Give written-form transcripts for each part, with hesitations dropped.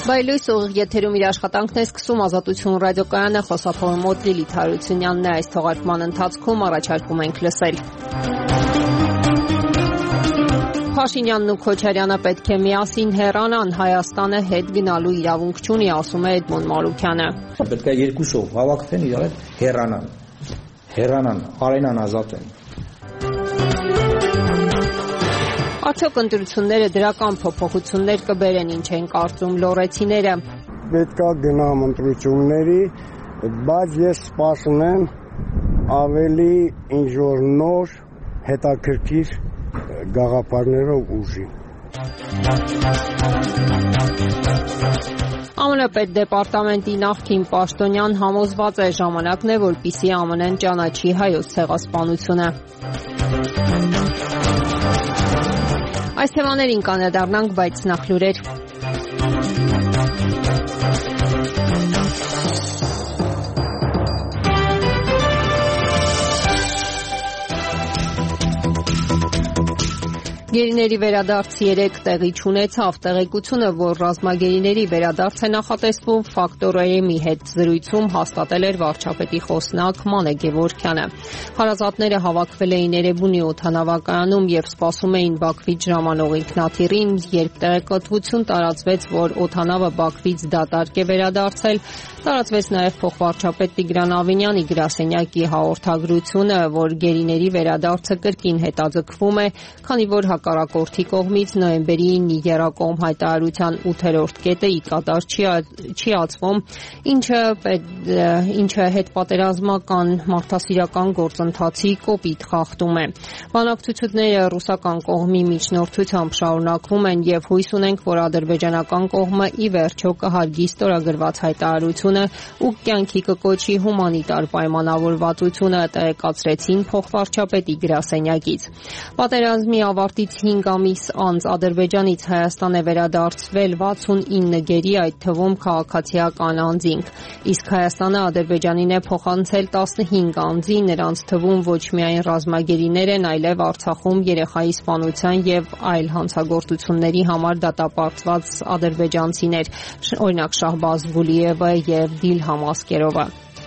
Բայլույս ուղիղ եթերում իր աշխատանքն է սկսում Ազատություն ռադիոկայանը, խոսափողը մոտ Լիլիթ Հարությունյանն է։ Այս թողարկման ընթացքում առաջարկում ենք լսել. Փաշինյանն ու Քոչարյանը պետք է միասին հեռանան, Հայաստանը հետ գնալու իրավունք չունի, ասում է Էդմոն Մարուքյանը։ Պետք է երկուսով հավաքվեն իրար հետ հեռանան, արենան ազատեն։ Արդյոք ընտրությունները դրական փոփոխություններ կբերեն, ինչ են կարծում լոռեցիները։ Պետք է գնամ ընտրությունների, բայց ես սպասում եմ ավելի ինչ-որ նոր հետաքրքիր գաղափարներով ուժի։ ԱՄՆ պետդեպարտամենտի նախկին պաշտոնյան համոզված է, ժամանակն է, որպեսզի ԱՄՆ-ն ճանաչի հայոց ցեղասպանությունը։ Այս թեմաներին կանրադառնանք, բայց նախ լուրեր։ Գերիների վերադարձ 3 տեղի չունեցավ։ Տեղեկությունը, որ ռազմագերիների վերադարձ է նախատեսվում, Ֆակտոր-ԵՄ-ի հետ զրույցում հաստատել էր վարչապետի խոսնակ Մանե Գևորգյանը։ Հարազատները հավաքվել էին Էրեբունի օդանավակայանում եւ սպասում էին Բաքվից ժամանող ինքնաթիռին, երբ տեղեկատվություն տարածվեց, որ օդանավը Բաքվից դատարկ է վերադարձել, տարածվեց նաեւ փոխվարչապետ Տիգրան Ավինյանի գրասենյակի հաղորդագրությունը, որ գերիների վերադարձը կրկին հետաձգվում է, քանի որ հակառակորդի կողմից նոյեմբերի Նիգերակոմ հայտարարության 8-րդ կետը ի կատար չի ածվում, ինչը հետպատերազմական մարդասիրական գործընթացի կոպիտ խախտում է։ Բանակցությունները ռուսական կողմի միջնորդությամբ շարունակվում են եւ հույս ունենք, որ ադրբեջանական կողմը ի վերջո կհարգի ստորագրված հայտարարությունը ու կյանքի կկոչի հումանիտար պայմանավորվածությունը, տեղեկացրեցին փոխվարչապետի գրասենյակից։ Պատերազմի ավարտից 5 ամիս անց Ադրբեջանից Հայաստան է վերադարձվել 69 գերի, այդ թվում քաղաքացիական անձինք, իսկ Հայաստանը Ադրբեջանին է փոխանցել 15 անձի, նրանց թվում ոչ միայն ռազմագերիներ են, այլև Արցախում երեխայի սպանության եւ այլ հանցագործությունների համար դատապարտված ադրբեջանցիներ, օրինակ Շահբազ Գուլիևը եւ Դիլհամ Ասկերովը։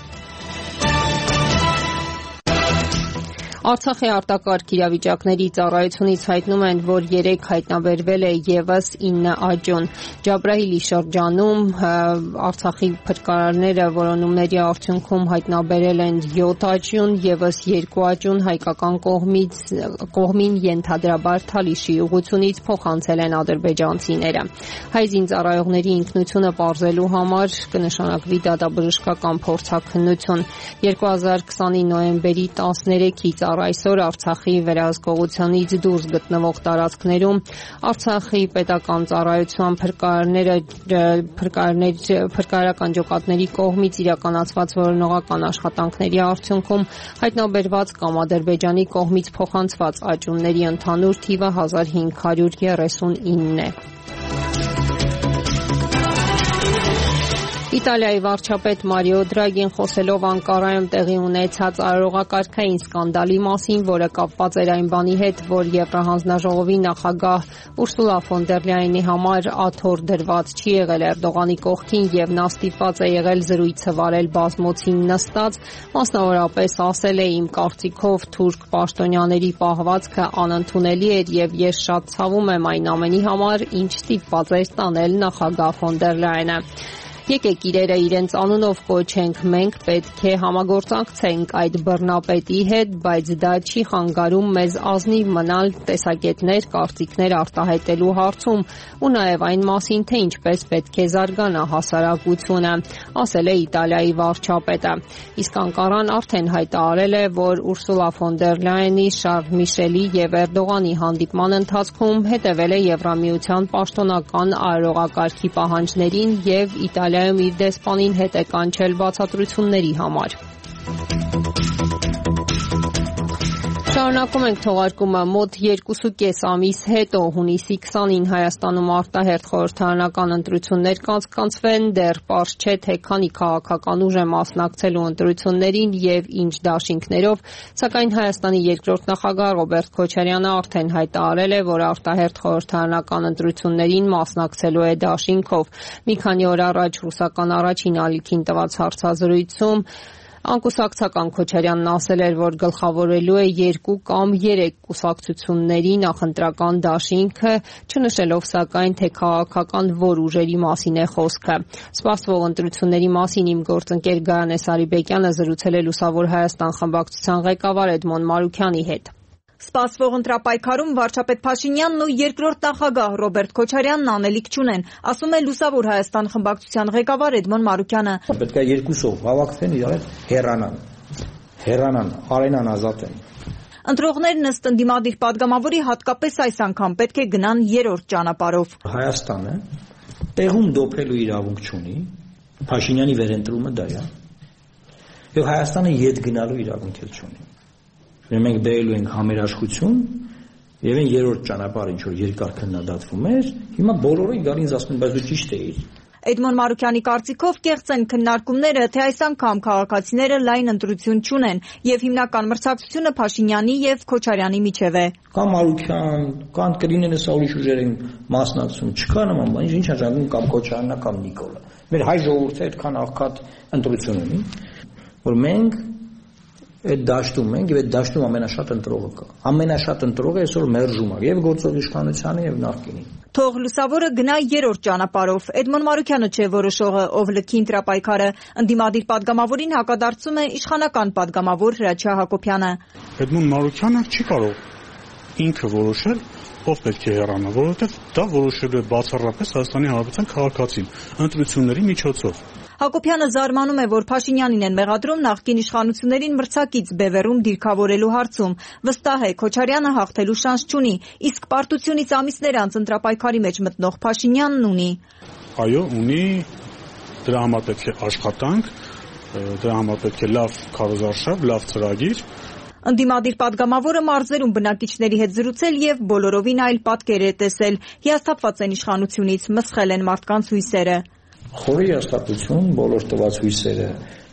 Արցախի արտակարգ իրավիճակների ծառայությունից հայտնում են, որ 3 հայտնաբերվել է եւս 9 աճուն։ Ջաբրայիլի շրջանում Արցախի փրկարարները որոնումների արդյունքում հայտնաբերել են 7 աճուն, եւս 2 աճուն հայկական կողմին ենթադրաբար Թալիշի ուղությունից փոխանցել են ադրբեջանցիները։ Հայ զինծառայողների ինքնությունը պարզելու համար կնշանակվի դատաբժշկական փորձաքննություն։ 2020-ի նոյեմբերի 13-ից այսօր Արցախի վերահսկողությունից դուրս գտնվող տարածքներում Արցախի պետական ծառայության փրկարարական ջոկատների կողմից իրականացված որոնողական աշխատանքների արդյունքում հայտնաբերված կամ Ադրբեջանի կողմից փոխանցված աճունների ընդհանուր թիվը 1539 է։ Իտալիայի վարչապետ Մարիո Դրագին խոսելով Անկարայում տեղի ունեցած արարողակարգային սկանդալի մասին, որը կապված էր այն բանի հետ, որ Եվրահանձնաժողովի նախագահ Ուրսուլա ֆոն դեր Լայենի համար աթոռ դրված չի եղել Էրդողանի կողքին եւ նա ստիպված է եղել զրույցը վարել բազմոցին նստած, մասնավորապես ասել է իմ կարծիքով թուրք պաշտոնյաների պահվածքը անընդունելի էր եւ ես շատ ցավում եմ այն ամենի համար, ինչ ստիպված էր տանել նախագահ ֆոն դեր Լայենը։ Եկեք իրերը իրենց անունով կոչենք, մենք պետք է համագործակցենք այդ բռնապետի հետ, բայց դա չի խանգարում մեզ ազնիվ մնալ տեսակետներ, կարծիքներ արտահայտելու հարցում ու նաև այն մասին, թե ինչպես պետք է զարգանա հասարակությունը, ասել է Իտալիայի վարչապետը։ Իսկ Անկարան արդեն հայտարարել է, որ Ուրսուլա ֆոն դեր Լայենի, Շարլ Միշելի եւ Էրդողանի հանդիպման ընթացքում հետևել է Եվրամիության պաշտոնական արարողակարգի պահանջներին եւ Իտալիայում իր դեսպանին հետ է կանչել բացատրությունների համար։ Շարունակում ենք թողարկումը մոտ 2.5 ամիս հետո հունիսի 20-ին Հայաստանում արտահերթ խորհրդարանական ընտրություններ կանցկացվեն, դեռ պարզ չէ, թե քանի քաղաքական ուժ է մասնակցելու ընտրություններին եւ ինչ դաշինքներով, սակայն Հայաստանի երկրորդ նախագահ Ռոբերտ Քոչարյանը արդեն հայտարարել է, որ արտահերթ խորհրդարանական ընտրություններին մասնակցելու է դաշինքով։ Մի քանի օր առաջ ռուսական առաջին ալիքին տված հարցազրույցում անկուսակցական Քոչարյանն ասել էր, որ գլխավորելու է 2 կամ 3 կուսակցությունների նախընտրական դաշինքը, չնշելով սակայն, թե քաղաքական որ ուժերի մասին է խոսքը։ Սպասվող ընտրությունների մասին իմ գործընկեր Գայանե Սարիբեկյանը զրուցել է Լուսավոր Հայաստան խմբակցության ղեկավար Էդմոն Մարուքյանի հետ։ Սպասվող ընտրապայքարում վարչապետ Փաշինյանն ու երկրորդ նախագահ Ռոբերտ Քոչարյանն անելիք չունեն, ասում է Լուսավոր Հայաստան խմբակցության ղեկավար Էդմոն Մարուքյանը։ Պետք է երկուսով հավաքվեն իրար հետ հեռանան, արենան ազատեն։ Ընտրողներն ըստ ընդդիմադիր падգամավորի հատկապես այս անգամ պետք է գնան երրորդ ճանապարհով։ Հայաստանը տեղում դոփելու իրավունք չունի, Փաշինյանի վերընտրումը դա է։ Եվ Հայաստանը ետ գնալու իրավունք էլ չունի։ Մենք բերելու ենք համերաշխություն եւ այն երրորդ ճանապարհը ինչ որ երկար քննադատվում էր, հիմա բոլորը գալին ինձ ասում են, բայց դու ճիշտ էիր։ Էդմոն Մարուքյանի կարծիքով կեղծ են քննարկումները, թե այս անգամ քաղաքացիները լայն ընտրություն չունեն եւ հիմնական մրցակցությունը Փաշինյանի եւ Քոչարյանի միջեւ է։ Կամ Մարուքյան, կամ կլինեն հեսա ուրիշ ուժեր են մասնակցում, չկա նման բան, ինչ հաջողվում կամ Քոչարյանն կամ Նիկոլը։ Մեր հայ ժողովուրդը այդքան աղքատ ընտրություն ունի, որ մենք այդ դաշտում ենք եւ այդ դաշտում ամենաշատ ընտրողը կա։ Ամենաշատ ընտրողը այսօր մերժում է եւ գործող իշխանությանը եւ նախկինին։ Թող Լուսավորը գնա երրորդ ճանապարհով։ Էդմոն Մարուքյանը չէ որոշողը, ով լքի ընտրապայքարը։ Ընդդիմադիր падգամավորին հակադարձում է իշխանական падգամավոր Հրաչյա Հակոբյանը։ Էդմոն Մարուքյանը չի կարող ինքը որոշել ով պետք է հեռանա, որովհետեւ դա որոշելու է բացառապես Հայաստանի Հանրապետության քաղաքացին ընտրությունների միջոցով։ Հակոբյանը զարմանում է, որ Փաշինյանին են մեղադրում նախկին իշխանություններին մրցակից բևեռում դիրքավորելու հարցում։ Վստահ է, Քոչարյանը հաղթելու շանս չունի, իսկ պարտությունից ամիսներ անց ընտրապայքարի մեջ մտնող Փաշինյանն ունի։ Այո, ունի, դրա համար պետք է աշխատանք, դրա համար պետք է լավ քարոզարշավ, լավ ծրագիր։ Ընդդիմադիր падգամավորը մարզերում բնակիչների հետ զրուցել եւ բոլորովին այլ պատկեր է տեսել։ Հիասթափված են իշխանությունից, մսխել են մարդկանց հույսերը։ Խորի հաստատություն բոլոր տված հույսերը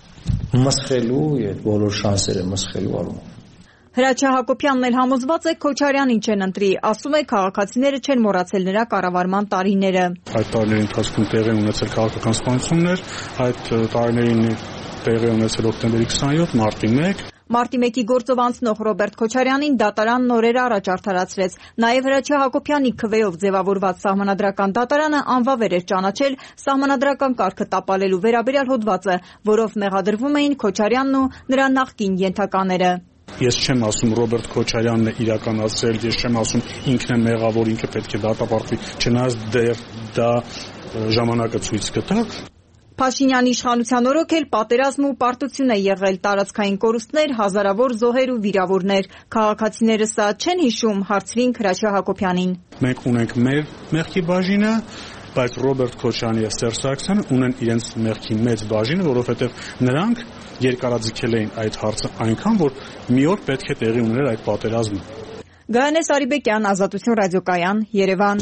մսխելու եւ բոլոր շանսերը մսխելու առումով։ Հրաչյա Հակոբյանն էլ համոզված է Քոչարյանին չեն ընտրի, ասում է քաղաքացիները չեն մոռացել նրա կառավարման տարիները։ Այդ տարիների ընթացքում տեղի ունեցել քաղաքական սպանություններ, այդ տարիներին տեղի ունեցել օկտեմբերի 27, մարտի 1 Մարտի 1-ի գործով անցնող Ռոբերտ Քոչարյանին դատարանն օրեր առաջ արդարացրեց։ Նաև Հրաչյա Հակոբյանի քվեով ձևավորված սահմանադրական դատարանը անվավեր էր ճանաչել սահմանադրական կարգը տապալելու վերաբերյալ հոդվածը, որով մեղադրվում էին Քոչարյանն ու նրա նախկին ենթակաները։ Ես չեմ ասում Ռոբերտ Քոչարյանն է իրականացրել, ես չեմ ասում ինքն է մեղավոր, ինքը պետք է դատապարտվի, չնայած դեռ դա ժամանակը ցույց կտա։ Փաշինյանի իշխանության օրոք էլ պատերազմ ու պարտություն է եղել, տարածքային կորուստներ, հազարավոր զոհեր ու վիրավորներ։ Քաղաքացիները սա չեն հիշում, հարցրինք Հրաչյա Հակոբյանին։ Մենք ունենք մեր մեղքի բաժինը, բայց Ռոբերտ Քոչարյանը եւ Սերժ Սարգսյանը ունեն իրենց մեղքի մեծ բաժինը, որովհետեւ նրանք երկարաձգել էին այդ հարցը այնքան, որ մի օր պետք է տեղի ունենար այդ պատերազմը։ Գայանե Սարիբեկյան, Ազատություն ռադիոկայան, Երևան։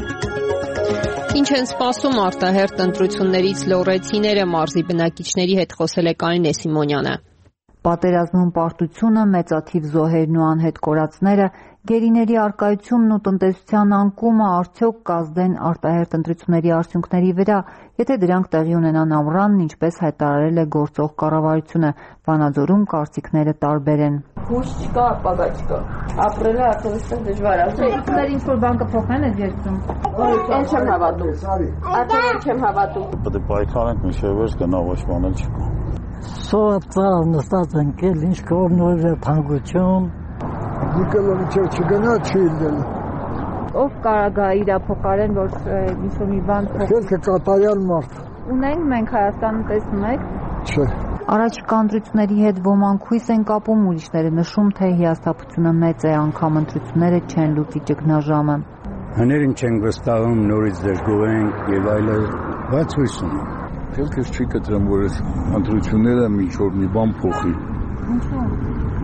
Ինչ են սպասում արտահերթ ընտրություններից լոռեցիները, մարզի բնակիչների հետ խոսել է Կարինե Սիմոնյանը։ Պատերազմում պարտությունը, մեծաթիվ զոհերն ու անհետ կորածները, գերիների առկայությունն ու տնտեսության անկումը արդյոք կազդեն արտահերթ ընտրությունների արդյունքների վրա, եթե դրանք տեղի ունենան ամռանն, ինչպես հայտարարել է գործող կառավարությունը, Վանաձորում կարծիքները տարբեր են։ Հույս չկա, ապագա չկա։ Ապրելը արդեն այստեղ դժվար է։ Ինքներ ինչ-որ բան կփոխեն այդ երկրում։ Այն չեմ հավատում։ Արդեն չեմ հավատում։ Պետք է պայքարենք, մինչև վերջ գնա, ոչ բան էլ չկա։ Սոհապցավ նստած ենք էլ, ինչ կողնով է փանգություն։ Նիկոլովիչը չգնա, չի իլդել։ Ով կարագա իրա փոխարեն, որ ինչ-որ մի բան Պետք է կատարյալ մարդ։ ունենք մենք Հայաստանում տեսնում եք։ Չէ։ Առաջիկա ընտրությունների հետ ոմանք հույս են կապում, ուրիշները նշում, թե հիասթափությունը մեծ է, անգամ ընտրությունները չեն լուծի ճգնաժամը։ Հներին չենք վստահում, նորից դժգոհենք եւ այլը, բայց հույս ունենք։ Ես չի կտրեմ, որ այս ընտրությունները ինչ որ մի բան փոխի։ Ինչու՞։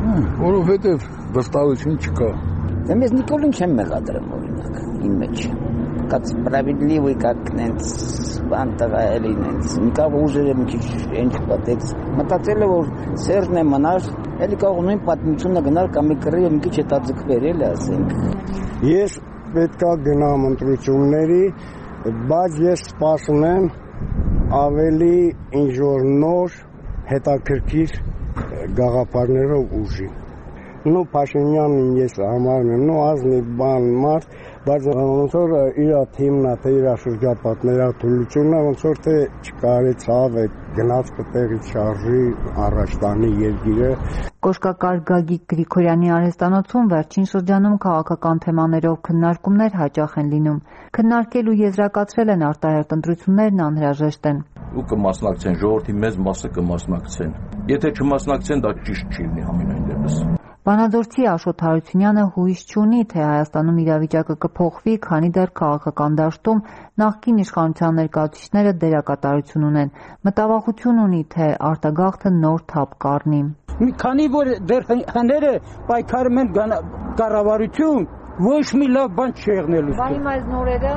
Որովհետև վստահություն չկա։ Դե մեզ Նիկոլին չեմ մեղադրում օրինակ իմ մեջ։ Как справедливый, как նենց բան տղա էլի նենց։ Նիկավ ուժերը մի քիչ ինչ պատեց։ Մտածել է որ Սերժն է մնար, էլի կարող նույն պատմությունը գնալ կամ մի կռիվ մի քիչ հետաձգվեր էլի ասենք։ Ես պետքա գնամ ընտրությունների, բայց ես սպասում եմ ավելի ինչ որ նոր հետաքրքիր գաղափարներով ուժի։ Նո Փաշինյանին ես համարում եմ, նո ազնիվ բան մարդ, բայց ոնց որ իր թիմն է, թե իր շրջապատների թուլությունն է, ոնց որ թե չկարեցավ է գնաց կտեղից շարժի առաջ տանի երկիրը։ Կոշկակար Գագիկ Գրիգորյանի արհեստանոցում վերջին շրջանում քաղաքական թեմաներով քննարկումներ հաճախ են լինում։ Քննարկել ու եզրակացրել են արտահերթ ընտրություններն անհրաժեշտ են։ Ու կմասնակցեն, ժողովրդի մեծ մասը կմասնակցեն։ Եթե չմասնակցեն, դա ճիշտ չի լինի համենայն դեպս։ Վանաձորցի Աշոտ Հարությունյանը հույս չունի, թե Հայաստանում իրավիճակը կփոխվի, քանի դեռ քաղաքական դաշտում նախկին իշխանության ներկայացուցիչները դերակատարություն ունեն։ Մտավախություն ունի, թե արտագաղթը նոր թափ կառնի։ Քանի որ դեռ հները պայքարում են կառավարություն, ոչ մի լավ բան չի եղնելու։ Բա հիմա այս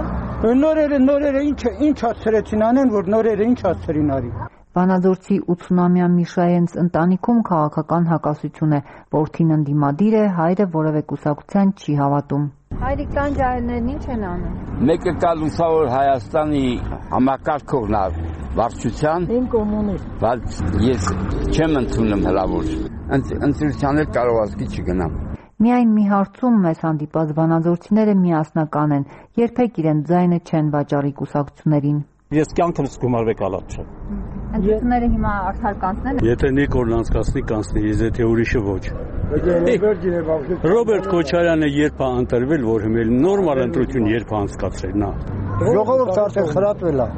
նորերը ինչ հասցրեցին անեն, որ նորերը ինչ հասցրին արի։ Վանաձորցի 80-ամյա Միշայենց ընտանիքում քաղաքական հակասություն է, որդին ընդդիմադիր է, հայրը որևէ կուսակցության չի հավատում։ Հայրիկ տան ջահելներն ինչ են անում։ Մեկը կալուսավոր Հայաստանի համակարգողն է վարչության։ Իմ կոմունիստ։ Բայց ես չեմ ընդունում հլավոր։ Ընտրության էլ կարող ասկի չգնամ։ Միայն մի հարցում մեզ հանդիպած վանաձորցիները միասնական են, երբեք իրենց ձայնը չեն վաճառի կուսակցություններին։ Ես կյանքս գումարվեք ալատ չեմ։ Ընտրությունները հիմա արդար կանցնել են։ Եթե Նիկոլն անցկացնի, կանցնի, եթե ուրիշը ոչ։ Ռոբերտ Քոչարյանը երբ է ընտրվել, որ հիմա նորմալ ընտրություն երբ է անցկացրել, նա։ Ժողովուրդը արդեն խրատվել է։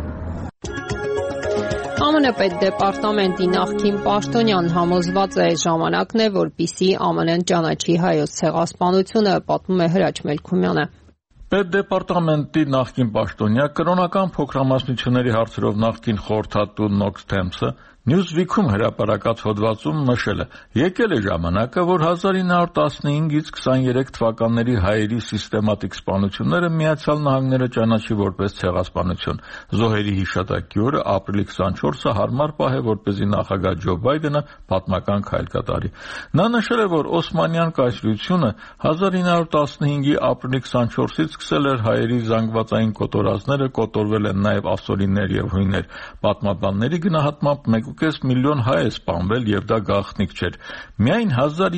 ԱՄՆ պետդեպարտամենտի նախկին պաշտոնյան համոզված է ժամանակն է, որպեսզի ԱՄՆ-ն ճանաչի հայոց ցեղասպանությունը, պատմում է Հրաչ Մելքումյանը։ Պետդեպարտամենտի նախկին պաշտոնյա կրոնական փոքրամասնությունների հարցերով նախկին խորհրդատու Նոքս Թեմսը Newsweek-ում հրապարակած հոդվածում նշել է. եկել է ժամանակը, որ 1915-ից 23 թվականների հայերի սիստեմատիկ սպանությունները Միացյալ Նահանգները ճանաչի որպես ցեղասպանություն։ Զոհերի հիշատակի օրը ապրիլի 24-ը հարմար պահ է, որպեսզի նախագահ Ջո Բայդենը պատմական քայլ կատարի։ Նա նշել է, որ Օսմանյան կայսրությունը 1915-ի ապրիլի 24-ից սկսել էր հայերի զանգվածային կոտորածները, կոտորվել են նաև ասորիներ եւ հույներ։ Պատմաբանների գնահատմամբ 1.5 միլիոն հայ է սպանվել եւ դա գաղտնիք չէր։ Միայն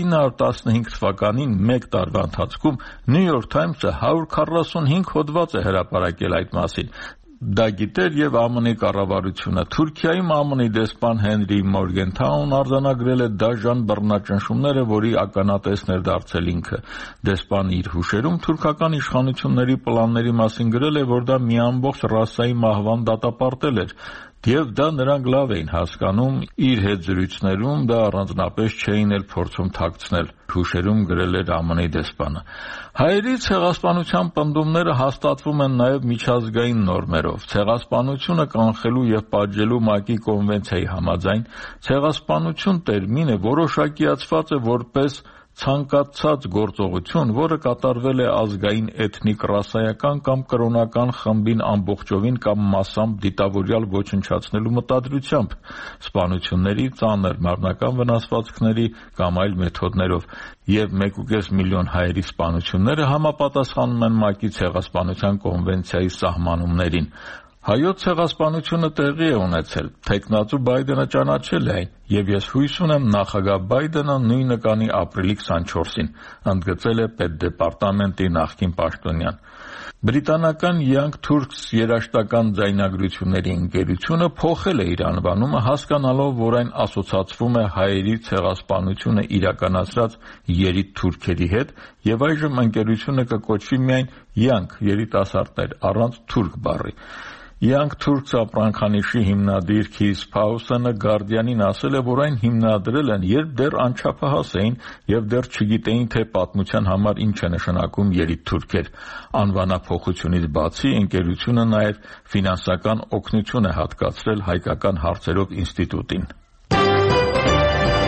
1915 թվականին մեկ տարվա ընթացքում New York Times-ը 145 հոդված է հրապարակել այդ մասին։ Դա գիտեր եւ ԱՄՆ-ի կառավարությունը։ Թուրքիայում ԱՄՆ-ի դեսպան Հենրի Մորգենթաուն արձանագրել է դաժան բռնաճնշումները, որի ականատեսն էր դարձել ինքը։ Դեսպանը իր հուշերում թուրքական իշխանությունների պլանների մասին գրել է, որ դա մի ամբողջ ռասայի մահվան դատապարտել էր։ Եվ դա նրանք լավ էին հասկանում, իր հետ զրույցներում դա առանձնապես չէին էլ փորձում թաքցնել, հուշերում գրել էր ԱՄՆ-ի դեսպանը։ Հայերի ցեղասպանության պնդումները հաստատվում են նաև միջազգային նորմերով։ Ցեղասպանությունը կանխելու եւ պատժելու ՄԱԿ-ի կոնվենցիայի համաձայն ցեղասպանություն տերմինը որոշակիացված է որպես ցանկացած գործողություն, որը կատարվել է ազգային, էթնիկ, ռասայական կամ կրոնական խմբին ամբողջովին կամ մասամբ դիտավորյալ ոչնչացնելու մտադրությամբ, սպանությունների, ծանր մարմնական վնասվածքների կամ այլ մեթոդներով, եւ 1.5 միլիոն հայերի սպանությունները համապատասխանում են ՄԱԿ-ի ցեղասպանության կոնվենցիայի սահմանումներին։ Հայոց ցեղասպանությունը տեղի է ունեցել, թեկնածու Բայդենը ճանաչել է այն, եւ ես հույս ունեմ նախագահ Բայդենը նույնը կանի ապրիլի 24-ին, ընդգծել է պետդեպարտամենտի նախկին պաշտոնյան։ Բրիտանական Young Turks երաժշտական ձայնագրությունների ընկերությունը փոխել է իր անվանումը, հասկանալով, որ այն ասոցացվում է հայերի ցեղասպանությունը իրականացրած երիտ թուրքերի հետ, եւ այժմ ընկերությունը կկոչվի միայն Young երիտասարդներ առանց թուրք բառի։ Young Turks ապրանքանիշի հիմնադիր Քիս Փաուսոնը Guardian-ին ասել է, որ այն հիմնադրել են, երբ դեռ անչափահաս էին եւ դեռ չգիտեին, թե պատմության համար ինչ է նշանակում երիտ թուրքեր։ Անվանափոխությունից բացի ընկերությունը նաեւ ֆինանսական օգնություն է հատկացրել հայկական հարցերով ինստիտուտին։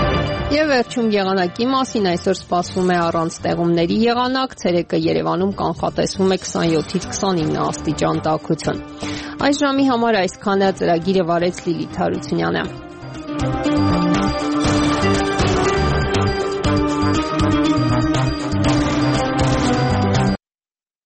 Եվ վերջում եղանակի մասին այսօր սպասվում է առանց ստեղումների եղանակ, ցերեկը Երևանում կանխատեսվում է 27-ից 29 աստիճան տաքություն։ Այս ժամի համար այսքանը, ծրագիրը վարեց Լիլիթ Հարությունյանը։